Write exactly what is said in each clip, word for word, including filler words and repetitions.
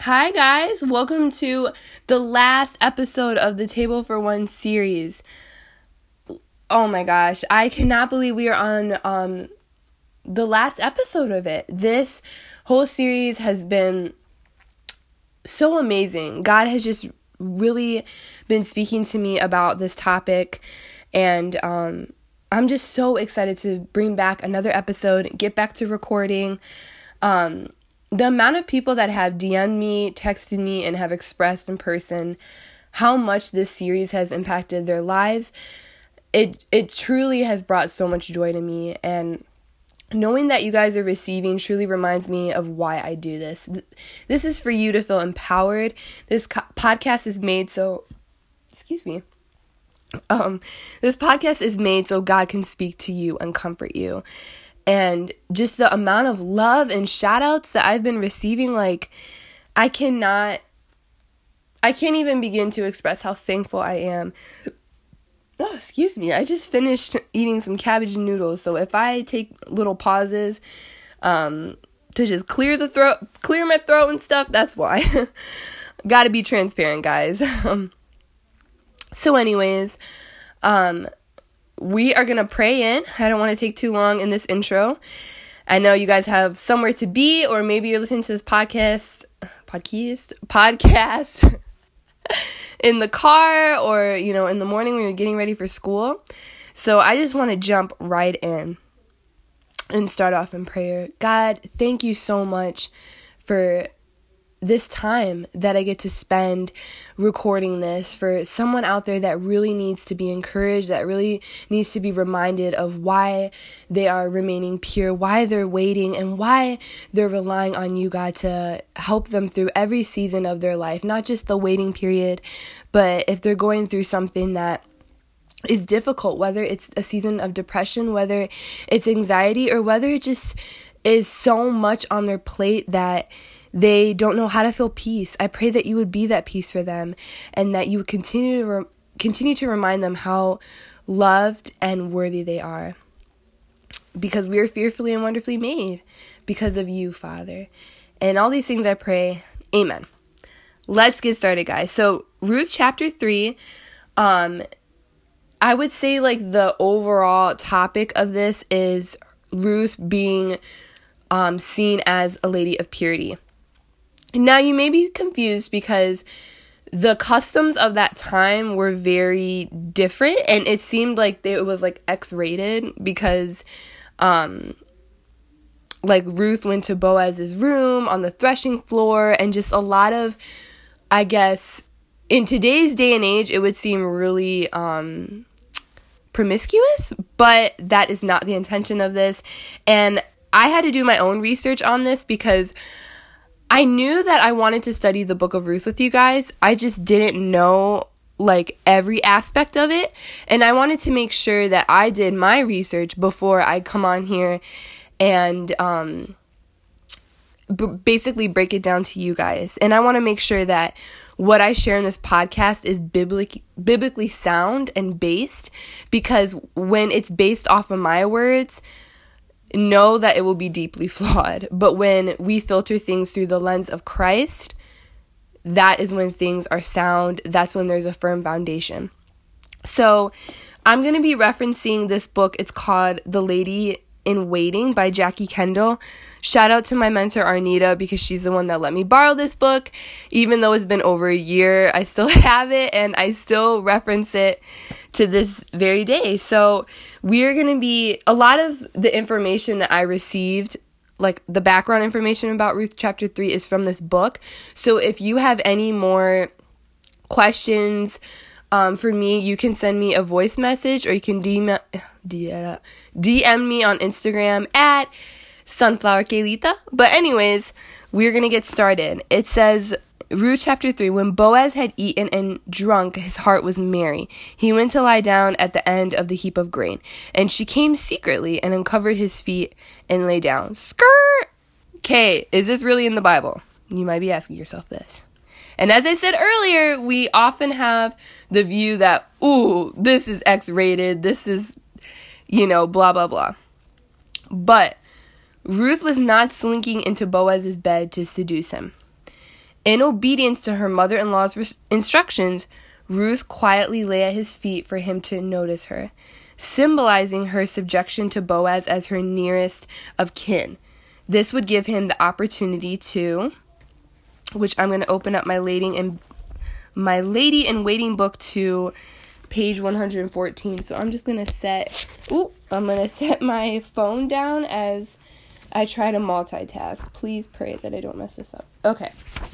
Hi guys, welcome to the last episode of the Table for One series. Oh my gosh, I cannot believe we are on um the last episode of it. This whole series has been so amazing. God has just really been speaking to me about this topic, and um I'm just so excited to bring back another episode, get back to recording. Um The amount of people that have D M'd me, texted me, and have expressed in person how much this series has impacted their lives, it it truly has brought so much joy to me. And knowing that you guys are receiving truly reminds me of why I do this. This is for you to feel empowered. This co- podcast is made so, excuse me, um, this podcast is made so God can speak to you and comfort you. And just the amount of love and shout outs that I've been receiving, like, I cannot, I can't even begin to express how thankful I am. Oh, excuse me. I just finished eating some cabbage and noodles. So if I take little pauses um, to just clear the throat, clear my throat and stuff, that's why. Gotta be transparent, guys. Um, so anyways, um, we are going to pray in. I don't want to take too long in this intro. I know you guys have somewhere to be, or maybe you're listening to this podcast, podcast, podcast in the car, or, you know, in the morning when you're getting ready for school. So I just want to jump right in and start off in prayer. God, thank you so much for this time that I get to spend recording this, for someone out there that really needs to be encouraged, that really needs to be reminded of why they are remaining pure, why they're waiting, and why they're relying on you, God, to help them through every season of their life, not just the waiting period, but if they're going through something that is difficult, whether it's a season of depression, whether it's anxiety, or whether it just is so much on their plate that they don't know how to feel peace. I pray that you would be that peace for them, and that you would continue to re- continue to remind them how loved and worthy they are, because we are fearfully and wonderfully made because of you, Father. And all these things I pray. Amen. Let's get started, guys. So Ruth chapter three, um, I would say like the overall topic of this is Ruth being um, seen as a lady of purity. Now, you may be confused because the customs of that time were very different, and it seemed like they, it was like X-rated because um, like Ruth went to Boaz's room on the threshing floor, and just a lot of, I guess, in today's day and age, it would seem really um, promiscuous, but that is not the intention of this. And I had to do my own research on this because I knew that I wanted to study the book of Ruth with you guys. I just didn't know like every aspect of it. And I wanted to make sure that I did my research before I come on here and um, b- basically break it down to you guys. And I want to make sure that what I share in this podcast is biblic- biblically sound and based, because when it's based off of my words, know that it will be deeply flawed. But when we filter things through the lens of Christ, that is when things are sound. That's when there's a firm foundation. So I'm going to be referencing this book. It's called The Lady in Waiting by Jackie Kendall. Shout out to my mentor Arnita, because she's the one that let me borrow this book. Even though it's been over a year, I still have it, and I still reference it to this very day. So we're going to be, a lot of the information that I received, like the background information about Ruth chapter three, is from this book. So if you have any more questions um, for me, you can send me a voice message, or you can D M, D M me on Instagram at Sunflower Kaylita. But anyways, we're going to get started. It says, Ruth chapter three, when Boaz had eaten and drunk, his heart was merry. He went to lie down at the end of the heap of grain. And she came secretly and uncovered his feet and lay down. Skirt! Okay, is this really in the Bible? You might be asking yourself this. And as I said earlier, we often have the view that, ooh, this is X-rated, this is, you know, blah, blah, blah. But Ruth was not slinking into Boaz's bed to seduce him. In obedience to her mother-in-law's res- instructions, Ruth quietly lay at his feet for him to notice her, symbolizing her subjection to Boaz as her nearest of kin. This would give him the opportunity to, which I'm going to open up my lady in my lady in waiting book to page one hundred fourteen. So I'm just going to set, ooh, I'm going to set my phone down as I try to multitask. Please pray that I don't mess this up. Okay.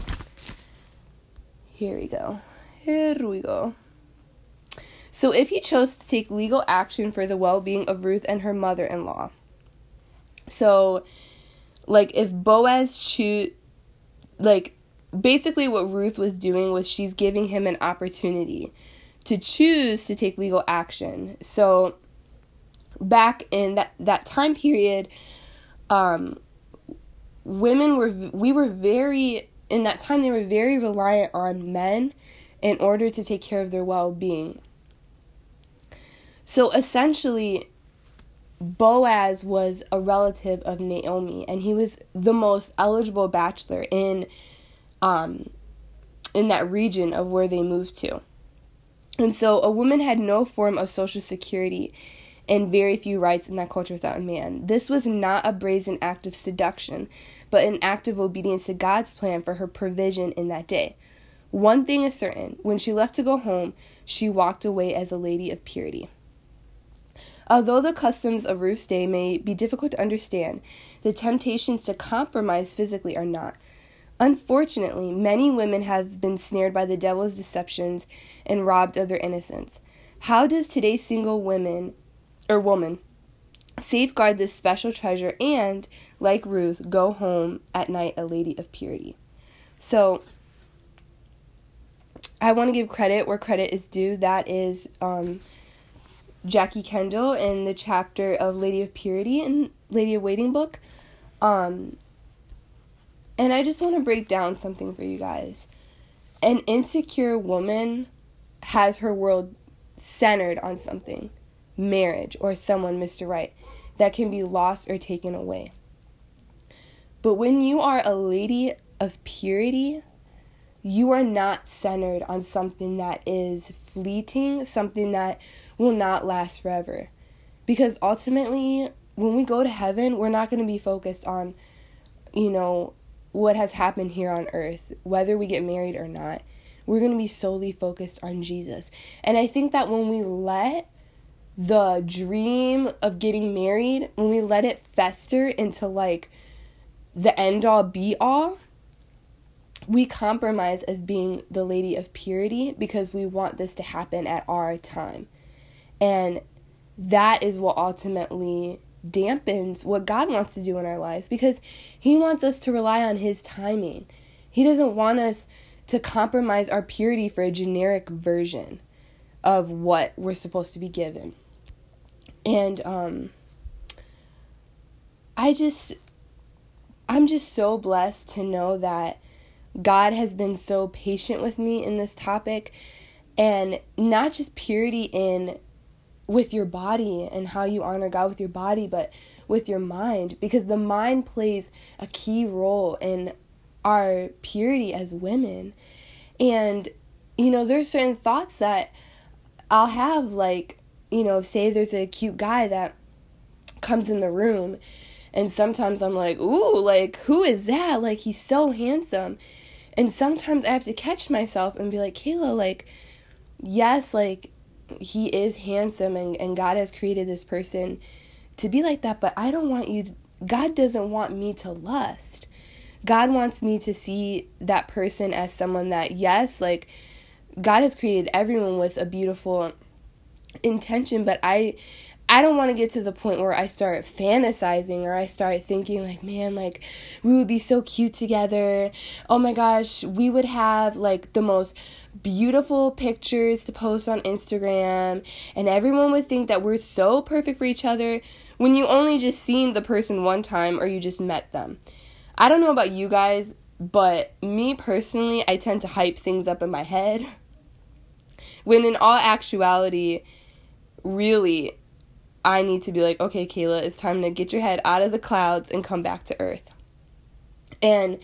Here we go. Here we go. So if he chose to take legal action for the well-being of Ruth and her mother-in-law. So, like, if Boaz choose, like, basically what Ruth was doing was she's giving him an opportunity to choose to take legal action. So, back in that, that time period, um, women were, we were very, in that time, they were very reliant on men in order to take care of their well-being. So essentially, Boaz was a relative of Naomi, and he was the most eligible bachelor in um, in that region of where they moved to. And so a woman had no form of social security and very few rights in that culture without a man. This was not a brazen act of seduction, but an act of obedience to God's plan for her provision in that day. One thing is certain, when she left to go home, she walked away as a lady of purity. Although the customs of Ruth's day may be difficult to understand, the temptations to compromise physically are not. Unfortunately, many women have been snared by the devil's deceptions and robbed of their innocence. How does today's single women or woman safeguard this special treasure and, like Ruth, go home at night a lady of purity? So, I want to give credit where credit is due. That is um, Jackie Kendall in the chapter of Lady of Purity in Lady of Waiting book. Um, and I just want to break down something for you guys. An insecure woman has her world centered on something, marriage or someone, Mister Right, that can be lost or taken away. But when you are a lady of purity, you are not centered on something that is fleeting, something that will not last forever. Because ultimately, when we go to heaven, we're not going to be focused on, you know, what has happened here on earth, whether we get married or not. We're going to be solely focused on Jesus. And I think that when we let the dream of getting married, when we let it fester into like the end all be all, we compromise as being the lady of purity because we want this to happen at our time. And that is what ultimately dampens what God wants to do in our lives, because he wants us to rely on his timing. He doesn't want us to compromise our purity for a generic version of what we're supposed to be given. And um, I just, I'm just so blessed to know that God has been so patient with me in this topic, and not just purity in with your body and how you honor God with your body, but with your mind, because the mind plays a key role in our purity as women. And, you know, there's certain thoughts that I'll have, like, you know, say there's a cute guy that comes in the room, and sometimes I'm like, ooh, like, who is that? Like, he's so handsome. And sometimes I have to catch myself and be like, Kayla, like, yes, like, he is handsome, and, and God has created this person to be like that, but I don't want you, God doesn't want me to lust. God wants me to see that person as someone that, yes, like, God has created everyone with a beautiful intention, but I I don't want to get to the point where I start fantasizing or I start thinking like, man, like, we would be so cute together. Oh my gosh, we would have like the most beautiful pictures to post on Instagram, and everyone would think that we're so perfect for each other when you only just seen the person one time or you just met them. I don't know about you guys, but me personally, I tend to hype things up in my head when in all actuality, really, I need to be like, okay, Kayla, it's time to get your head out of the clouds and come back to earth. And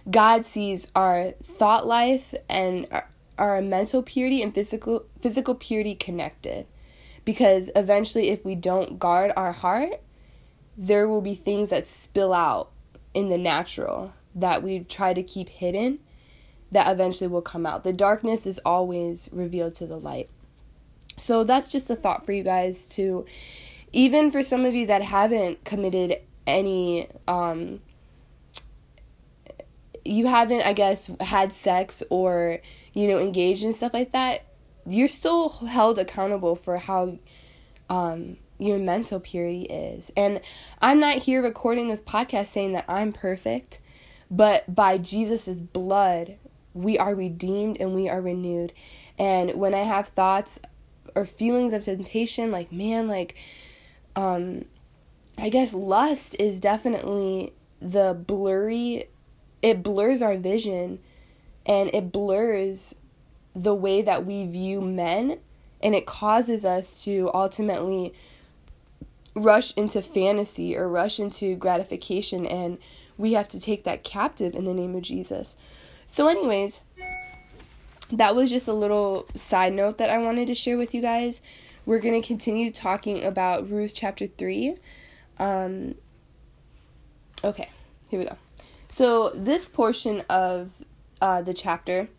God sees our thought life and our, our mental purity and physical physical purity connected. Because eventually, if we don't guard our heart, there will be things that spill out in the natural that we've tried to keep hidden that eventually will come out. The darkness is always revealed to the light. So that's just a thought for you guys to, even for some of you that haven't committed any, um, you haven't, I guess, had sex or, you know, engaged in stuff like that, you're still held accountable for how um, your mental purity is. And I'm not here recording this podcast saying that I'm perfect, but by Jesus' blood, we are redeemed and we are renewed. And when I have thoughts or feelings of temptation, like, man, like, um, I guess lust is definitely the blurry, it blurs our vision and it blurs the way that we view men, and it causes us to ultimately rush into fantasy or rush into gratification, and we have to take that captive in the name of Jesus. So anyways, that was just a little side note that I wanted to share with you guys. We're going to continue talking about Ruth chapter three. Um, okay, here we go. So this portion of uh, the chapter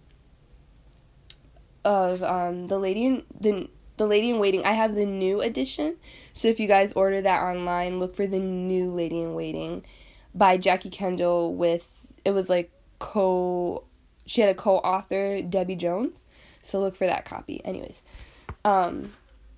of um, the lady in the the lady in waiting, I have the new edition. So if you guys order that online, look for the new Lady in Waiting by Jackie Kendall with, it was like co, she had a co-author, Debbie Jones. So look for that copy. Anyways, um,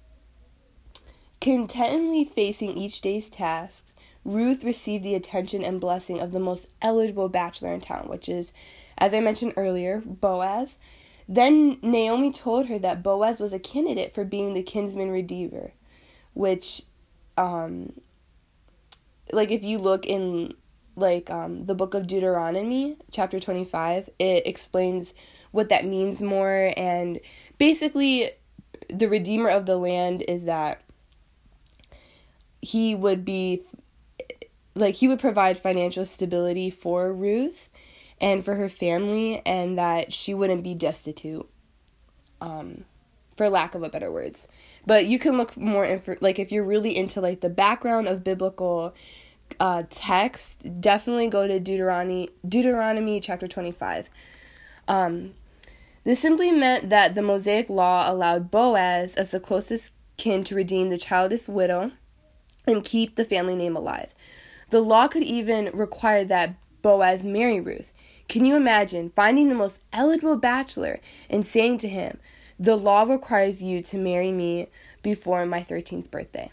contentedly facing each day's tasks, Ruth received the attention and blessing of the most eligible bachelor in town, which is, as I mentioned earlier, Boaz. Then Naomi told her that Boaz was a candidate for being the kinsman redeemer, which, um, like if you look in, like, um, the book of Deuteronomy, chapter twenty-five, it explains what that means more, and basically the redeemer of the land is that he would be, like, he would provide financial stability for Ruth and for her family, and that she wouldn't be destitute, um, for lack of a better words. But you can look more, info- like, if you're really into, like, the background of biblical uh, text, definitely go to Deuteronomy, Deuteronomy chapter twenty-five. Um, this simply meant that the Mosaic law allowed Boaz as the closest kin to redeem the childless widow and keep the family name alive. The law could even require that Boaz marry Ruth. Can you imagine finding the most eligible bachelor and saying to him, the law requires you to marry me before my thirteenth birthday?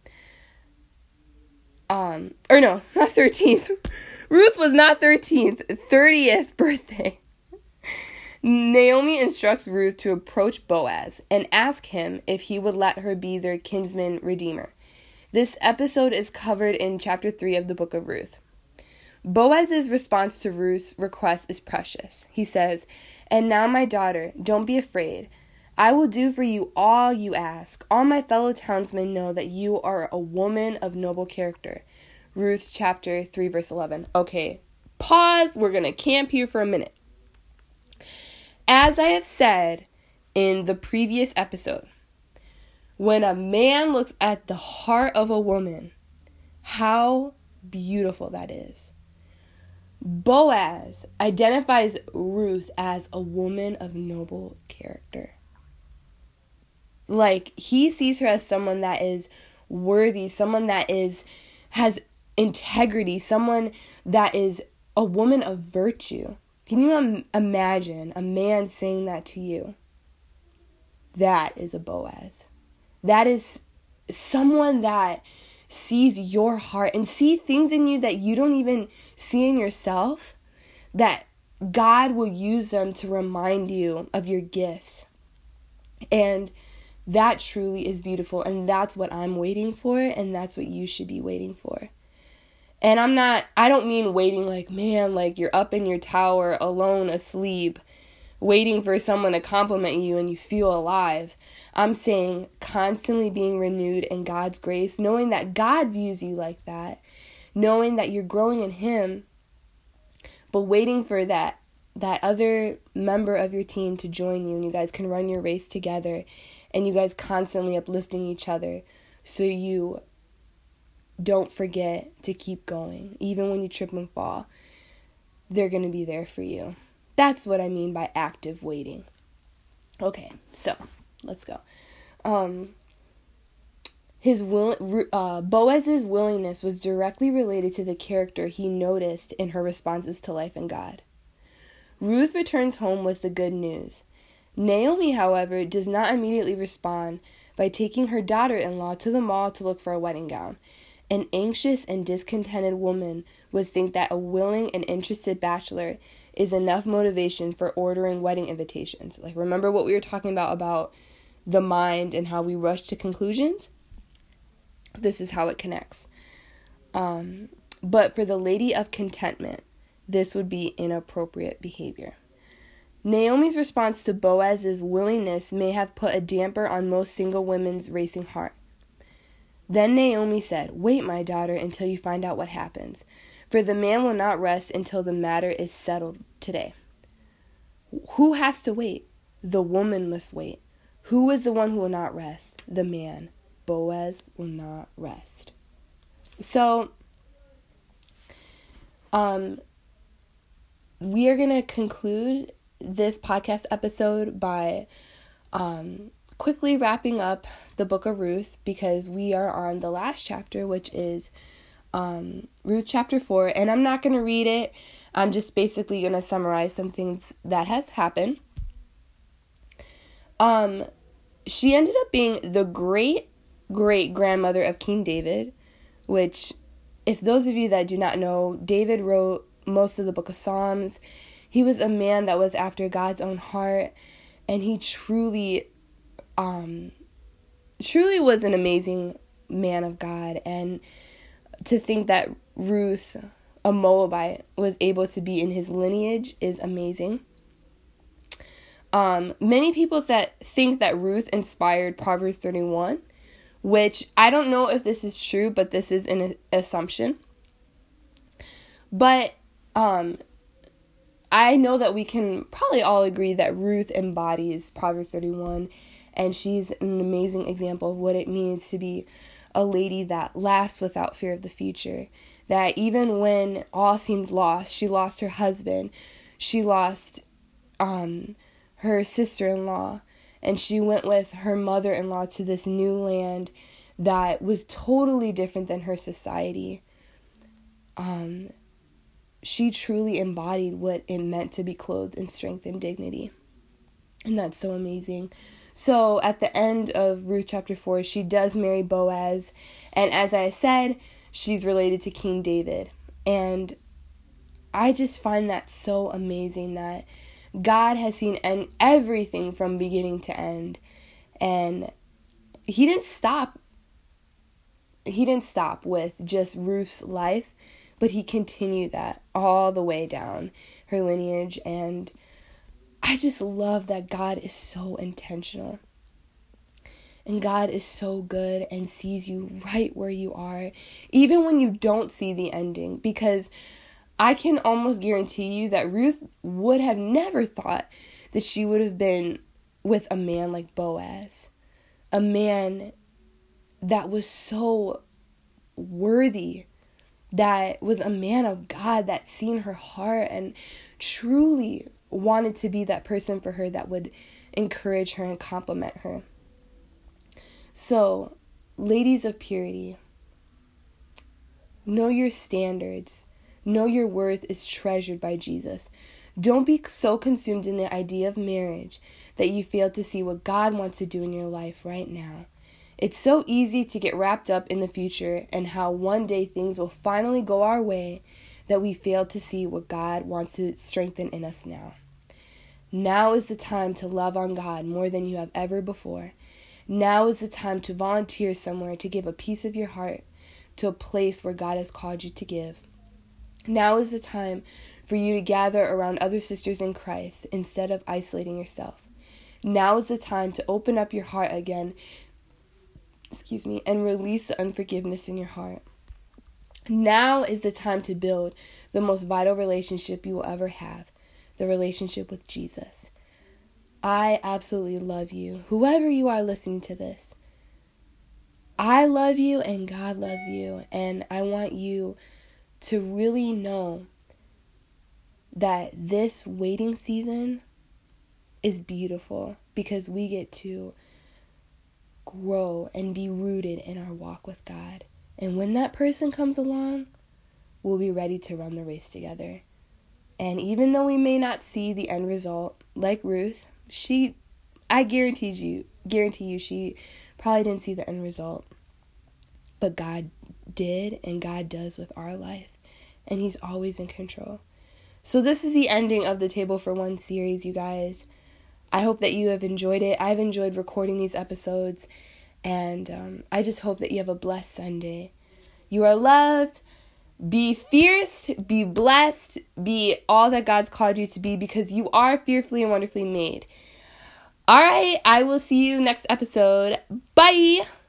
Um, or no, not thirteenth. Ruth was not thirteenth, thirtieth birthday. Naomi instructs Ruth to approach Boaz and ask him if he would let her be their kinsman redeemer. This episode is covered in chapter three of the book of Ruth. Boaz's response to Ruth's request is precious. He says, "And now, my daughter, don't be afraid. I will do for you all you ask. All my fellow townsmen know that you are a woman of noble character." Ruth chapter three, verse eleven. Okay, pause. We're going to camp here for a minute. As I have said in the previous episode, when a man looks at the heart of a woman, how beautiful that is. Boaz identifies Ruth as a woman of noble character. Like, he sees her as someone that is worthy, someone that is has integrity, someone that is a woman of virtue. Can you im- imagine a man saying that to you? That is a Boaz. That is someone that sees your heart and see things in you that you don't even see in yourself, that God will use them to remind you of your gifts. And that truly is beautiful, and that's what I'm waiting for, and that's what you should be waiting for. And I'm not, I don't mean waiting like, man, like you're up in your tower alone, asleep, waiting for someone to compliment you and you feel alive. I'm saying constantly being renewed in God's grace, knowing that God views you like that, knowing that you're growing in Him, but waiting for that that other member of your team to join you and you guys can run your race together and you guys constantly uplifting each other so you don't forget to keep going. Even when you trip and fall, they're going to be there for you. That's what I mean by active waiting. Okay, so let's go. Um, his will, uh, Boaz's willingness was directly related to the character he noticed in her responses to life and God. Ruth returns home with the good news. Naomi, however, does not immediately respond by taking her daughter-in-law to the mall to look for a wedding gown. An anxious and discontented woman would think that a willing and interested bachelor is enough motivation for ordering wedding invitations. Like, remember what we were talking about, about the mind and how we rush to conclusions? This is how it connects. Um, but for the lady of contentment, this would be inappropriate behavior. Naomi's response to Boaz's willingness may have put a damper on most single women's racing heart. Then Naomi said, "Wait, my daughter, until you find out what happens, for the man will not rest until the matter is settled today." Who has to wait? The woman must wait. Who is the one who will not rest? The man. Boaz will not rest. So, um, we are going to conclude this podcast episode by um, quickly wrapping up the book of Ruth, because we are on the last chapter, which is um, Ruth chapter four. And I'm not going to read it. I'm just basically going to summarize some things that has happened. Um, she ended up being the great, great grandmother of King David, which, if those of you that do not know, David wrote most of the book of Psalms. He was a man that was after God's own heart, and he truly, um, truly was an amazing man of God. And to think that Ruth, a Moabite, was able to be in his lineage is amazing. Um, many people that think that Ruth inspired Proverbs thirty-one, which I don't know if this is true, but this is an assumption. But um, I know that we can probably all agree that Ruth embodies Proverbs thirty-one, and she's an amazing example of what it means to be a lady that laughs without fear of the future. That even when all seemed lost, she lost her husband, she lost um, her sister-in-law, and she went with her mother-in-law to this new land that was totally different than her society. Um, she truly embodied what it meant to be clothed in strength and dignity. And that's so amazing. So at the end of Ruth chapter four, she does marry Boaz. And as I said, she's related to King David. And I just find that so amazing that God has seen en- everything from beginning to end. And he didn't stop. He didn't stop with just Ruth's life, but he continued that all the way down her lineage. And I just love that God is so intentional. And God is so good and sees you right where you are, even when you don't see the ending. Because I can almost guarantee you that Ruth would have never thought that she would have been with a man like Boaz. A man that was so worthy, that was a man of God, that seen her heart and truly wanted to be that person for her that would encourage her and compliment her. So, ladies of purity, know your standards. Know your worth is treasured by Jesus. Don't be so consumed in the idea of marriage that you fail to see what God wants to do in your life right now. It's so easy to get wrapped up in the future and how one day things will finally go our way that we fail to see what God wants to strengthen in us now. Now is the time to love on God more than you have ever before. Now is the time to volunteer somewhere to give a piece of your heart to a place where God has called you to give. Now is the time for you to gather around other sisters in Christ instead of isolating yourself. Now is the time to open up your heart again, excuse me, and release the unforgiveness in your heart. Now is the time to build the most vital relationship you will ever have, the relationship with Jesus. I absolutely love you. Whoever you are listening to this, I love you and God loves you. And I want you to really know that this waiting season is beautiful because we get to grow and be rooted in our walk with God. And when that person comes along, we'll be ready to run the race together. And even though we may not see the end result, like Ruth, she, I guarantee you, guarantee you, she probably didn't see the end result. But God did, and God does with our life. And He's always in control. So this is the ending of the Table for One series, you guys. I hope that you have enjoyed it. I've enjoyed recording these episodes. And um, I just hope that you have a blessed Sunday. You are loved. Be fierce. Be blessed. Be all that God's called you to be, because you are fearfully and wonderfully made. All right. I will see you next episode. Bye.